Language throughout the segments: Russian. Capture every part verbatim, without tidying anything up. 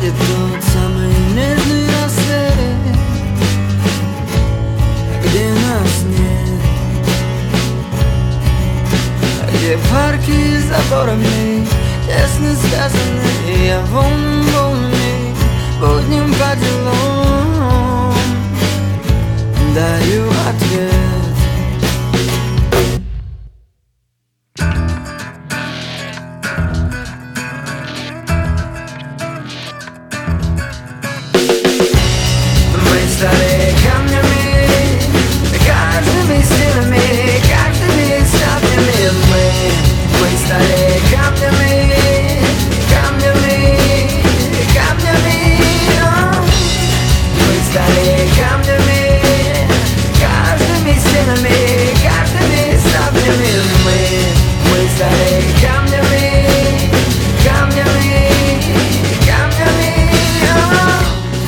приходит тот самый нежный рассвет, где нас нет, где парки с заборами тесно связаны, и я волнами, волнами будним по делам даю ответ. Мы стали камнями, каждыми стенами, каждыми статуями. Мы, мы стали камнями, камнями, камнями. О! Мы стали камнями, каждыми стенами, каждыми статуями. Мы, мы стали камнями, камнями, камнями. О!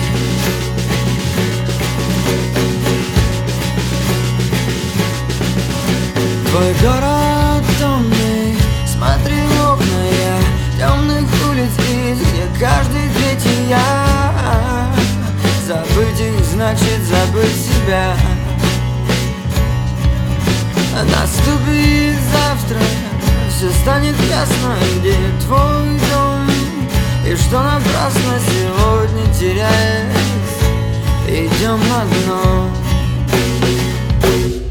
Твой город темный, смотри в окна я, темных улиц, где каждый третий я. Забыть их значит забыть себя. Наступит завтра, все станет ясно, где твой дом, и что напрасно сегодня теряясь, идем на дно.